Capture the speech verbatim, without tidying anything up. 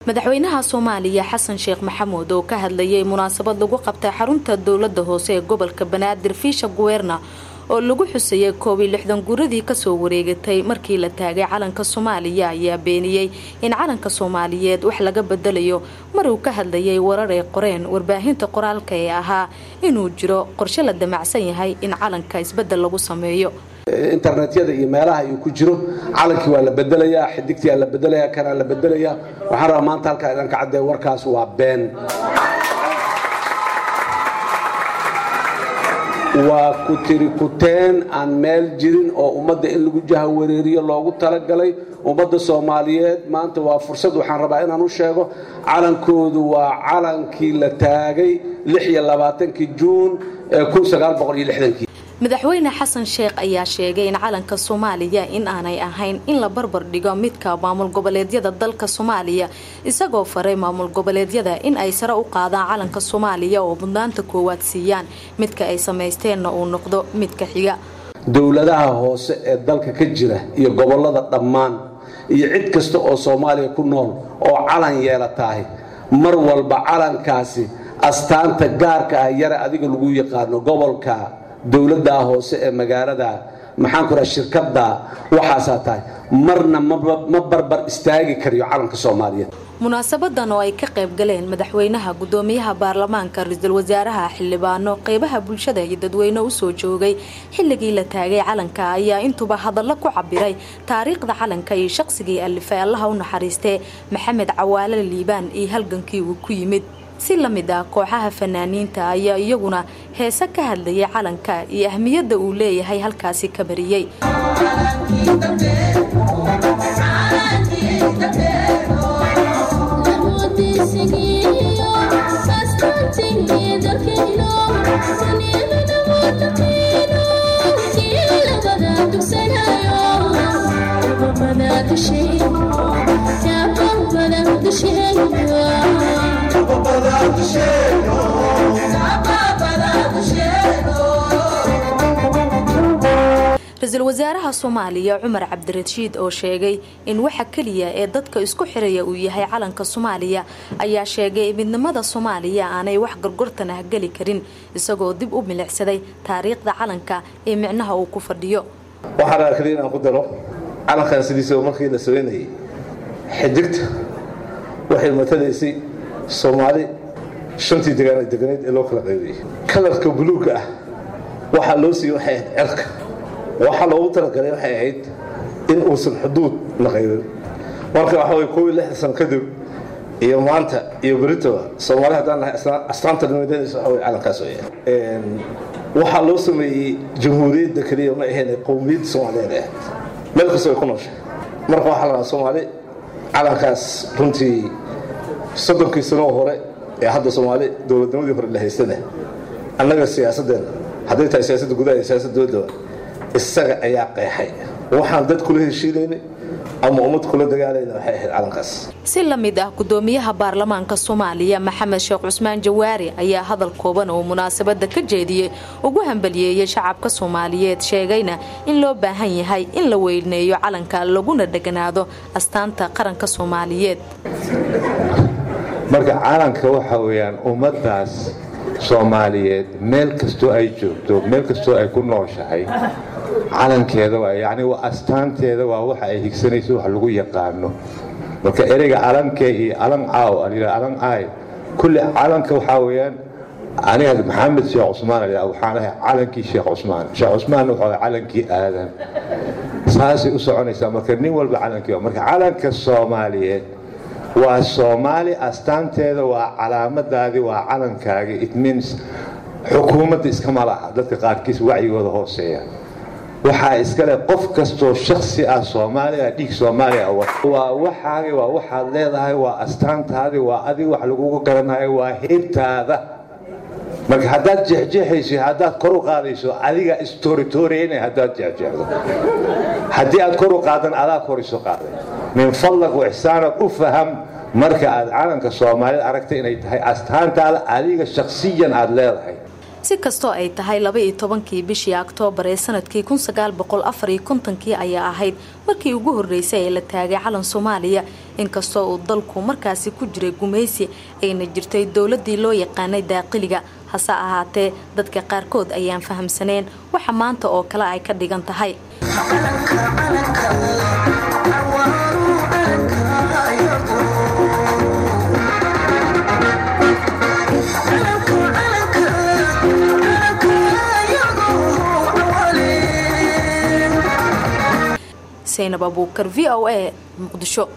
madaxweynaha Soomaaliya Xasan Sheekh Maxamuud oo ka hadlayay munaasabad lagu qabtay xarunta dawladda hoose ee gobolka Banaadir Fiisha Guweerna oo lagu xusayay koob iyo lixdan guuradii ka soo wareegatay markii la taagay calanka Soomaaliya ayaa beeniyay in calanka Soomaaliyeed wax laga bedelayo mar uu ka hadlayay warar ay qoreen warbaahinta qoraalka ee ahaa inuu jiro qorshe la damacsan yahay in calanka isbedel lagu sameeyo internetyada iyo meelaha uu ku jiro calankii waa la bedelayaa xidigtii la bedelayaa kana la bedelayaa waxaan rabaa maanta halka aan ka cadeeyo warkaas waa been waa ku tiri kuteen aan meel jirin oo ummadda in lagu jaha wareeriyo loogu talagalay ummadda Soomaaliyeed maanta waa fursad waxaan rabaa inaan u sheego calankoodu waa calankii la taagay lix iyo labaatankii Juun kun sagaal boqol iyo lixdan madaxweyne Xasan Sheekh ayaa sheegay in calanka Soomaaliya in aanay ahayn in la barbar dhigo midka maamul goboleedyada dalka Soomaaliya isagoo faray maamul goboleedyada in ay sare u qaadaan calanka Soomaaliya oo mudnaanta koowaad siiyaan midka ay sameysteen uu noqdo midka xiga dawladaha hoose ee dalka ka jira iyo gobolada dhammaan iyo cid kasta oo Soomaaliya ku nool oo calan yeelatahay mar walba calankaasi astaanta gaarka ah yara adiga lagu yaqaan gobolka dawladda hoose ee magaalada maxaan ku raashin shirkadda waxa tahay marna ma barbar istaagi kariyo calanka Soomaaliyeed munaasabadan oo ay ka qayb galeen madaxweynaha gudoomiyaha baarlamaanka ra'iisul wasaaraha xildhibaano qaybaha bulshada iyo dadweynaha u soo joogay xilligii la taagay calanka ayaa intuba hadallo ku cabiray taariikhda calanka iyo shakhsigii alifay Allah u naxariistay Maxamed Cawaale Liibaan iyo halgankii uu ku yimid si lamid ah kooxaha fanaaniinta ayaa iyaguna heesa ka hadlayay calanka iyo ahmiyadda uu leeyahay halkaasi ka bariyay ra'iisul wasaaraha Soomaaliya Umar Cabdirashiid oo sheegay in waxa kaliya ee dadka isku xiraya uu yahay calanka Soomaaliya ayaa sheegay midnimada Soomaaliya aanay wax gargortan ah gali karin isagoo dib u milicsaday taariikhda calanka ee micnaha uu ku fadhiyo waxaan arkay inaan ku daro calankan sidiisa markii la sameeyay xidigta waxay matalaysay Soomaali shantii deegaan deegaanad ee loo kala qaybiyay kalarka buluuga ah waxa loo siiyay waxay cirka waxa loogu talagalay waxay ahayd in uu san xuduud la qaybin marka waxa way koob iyo lixdan sano kadib iyo maanta iyo berito Soomaali hadaan nahay astaanta nimadeena waxa way calankaas oo een waxa loo sameeyay jamhuuriyadda kaliya ma ahayn qowmiyadda Soomaaliyeed meel kasta ku nooshay marka waxa la Soomaali calankaas runtii soddonkii sano hore ee hadda Soomaali dawladnimadii hore la haystay annaga siyaasadeena haday tahay siyaasadda gudaha iyo siyaasadda dawladda isaga ayaa qeexay waxaan dad kula heshiileynay ama ummad kula dagaalayna waxay ahayd calankaas si lamid ah gudoomiyaha baarlamaanka Soomaaliya Maxamed Sheekh Cusmaan Jawaari ayaa hadal kooban oo munaasabada ka jeediyay ugu hambalyeeyay shacabka Soomaaliyeed sheegayna in loo baahan yahay in la weyneeyo calanka laguna dhaganaado astaanta qaranka Soomaaliyeed marka calanka waxa weeyaan ummadaas Soomaaliyeed meel kasto ay joogto meel kasto ay ku nooshahay calankeeda waa yaani waa astaanteeda waa waxa ay higsanayso wax lagu yaqaano marka ereyga calanka iyo calan caaw aliga calan ay kulli calanka waxa weeyaan aniga Maxamed Sheekh Cusmaan ayaa waxaan ahay calankii Sheekh Cusmaan Sheekh Cusmaan wuxuu calankii aadan saasi u soconaysa marka nin walba calankii marka calanka Soomaaliyeed waa Soomaali astaanteeda waa calaamadaadi waa calankaaga it means xukuumadda iska malaha dadka qaarkiis wacigooda hooseeya waxa iska leh qof kasto shakhsi ah Soomaaliya dhig Soomaaliya waa waxaaga waa waxaad leedahay waa astaantaadi waa adiga wax lagu garanayo waa heebtaada marka hadaad jeexjeexayso hadaad kor u qaadayso adiga storytoreena hadaad jeexjeexdo hadii aad kor u qaadan adaa kor isu qaaday min fadlag wa ihsaanak u faham marka aad calanka Soomaaliya aragtay inay tahay astaantaada adiga shakhsiyan aad leedahay si kastoo ay tahay laba iyo tobankii bishii Oktoobar ee sanadkii kun sagaal boqol afar iyo konton-kii ayaa ahayd markii ugu horeysay ee la taagay calan Soomaaliya inkastoo uu dalku markaasi ku jiray gumaysi ayna jirtay dawladii loo yaqaanay daaqiliga hase ahaatee dadka qaarkood ayaan fahamsaneen waxa maanta oo kale ay ka dhigan tahay Zainab Abuukar V O A Muqdisho.